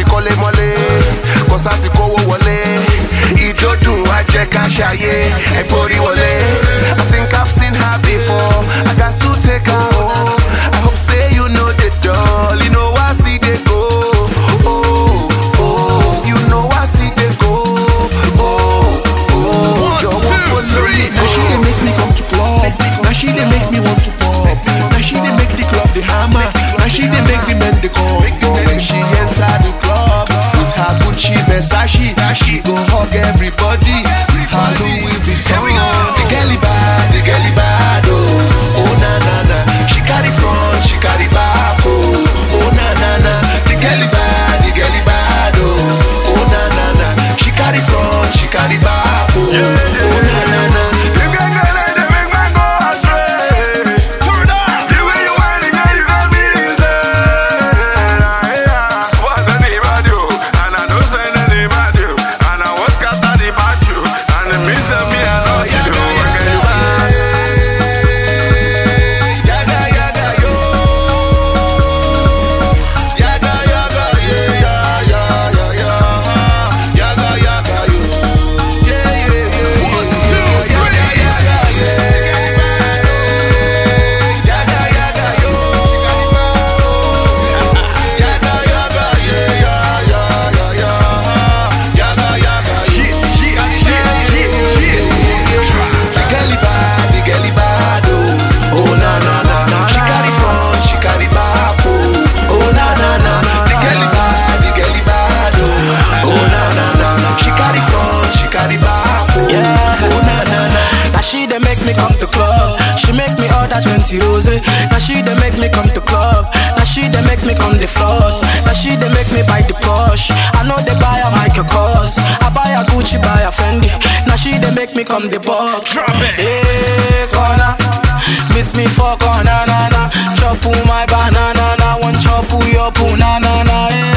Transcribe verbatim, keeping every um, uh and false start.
ti kọ́lé mọ́lé, kọ́sá ti kówó wọlé. Ìjọ́dún wa jẹ́ ká ṣayé, ẹ̀gbórí wọlé. I think I've seen her before, I got to take her home. I hope say you know the doll, you know I see they go. Oh, oh, you know I see they go. Oh, oh, you want for three. Now she dey make me come to club, now she dey make me want to pop. Now she dey make the club the hammer, now she dey make the men the come. When she enter the club with her Gucci Versace, she go hug everybody with her Louis Vuitton. The girlie bad, the girlie bad, oh, oh na na na. She carry front, she carry back, oh, oh na na na. The girlie bad, the girlie bad, oh, oh na na na. She carry front, she carry back, oh, oh na na na. twenty rose. Now she dey make me come to club. Now she dey make me come the floss. Now she dey make me buy the Porsche. I know they buy a Michael Kors. I buy a Gucci, buy a Fendi. Now she dey make me come the box. Hey, corner, meet me for corner, na na. Chop my banana, na one chop your poo, na na na. Hey.